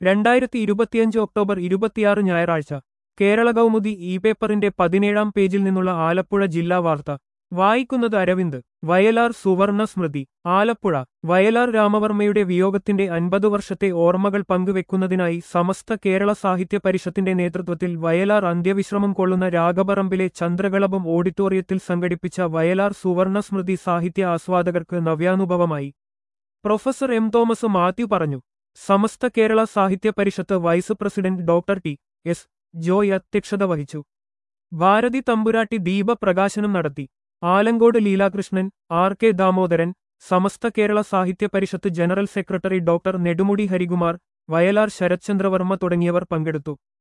2025 October 26 ഞായറാഴ്ച കേരള കൗമുദി ഈ പേപ്പറിന്റെ 17-ാം പേജിൽ നിന്നുള്ള ആലപ്പുഴ ജില്ലാ വാർത്ത വായിക്കുന്നത് അരവിന്ദ്. വയലാർ സുവർണ സ്മൃതി ആലപ്പുഴ. വയലാർ രാമവർമ്മയുടെ വിയോഗത്തിന്റെ 50 വർഷത്തെ ഓർമ്മകൾ പങ്കുവെക്കുന്നതിനായി സമസ്ത കേരള സാഹിത്യ പരിഷത്തിന്റെ നേതൃത്വത്തിൽ വയലാർ അന്ത്യവിശ്രമം കൊള്ളുന്ന രാഘപറമ്പിലെ ചന്ദ്രകളഭം ഓഡിറ്റോറിയത്തിൽ സംഘടിപ്പിച്ച വയലാർ സുവർണ സ്മൃതി സാഹിത്യ ആസ്വാദകർക്ക് നവ്യാനുഭവമായി. പ്രൊഫസർ എം തോമസ് മാത്യു പറഞ്ഞു. Samastha Kerala Sahitya Parishath vice president doctor T S Joy അധ്യക്ഷത വഹിച്ചു. ഭാരതി തമ്പുരാട്ടി ദീപ പ്രകാശനം നടത്തി. Alankode Leelakrishnan, R K Damodaran, Samastha Kerala Sahitya Parishath general secretary doctor Nedumudi Harikumar, Vayalar Sarathchandra Varma തുടങ്ങിയവർ പങ്കെടുത്തു.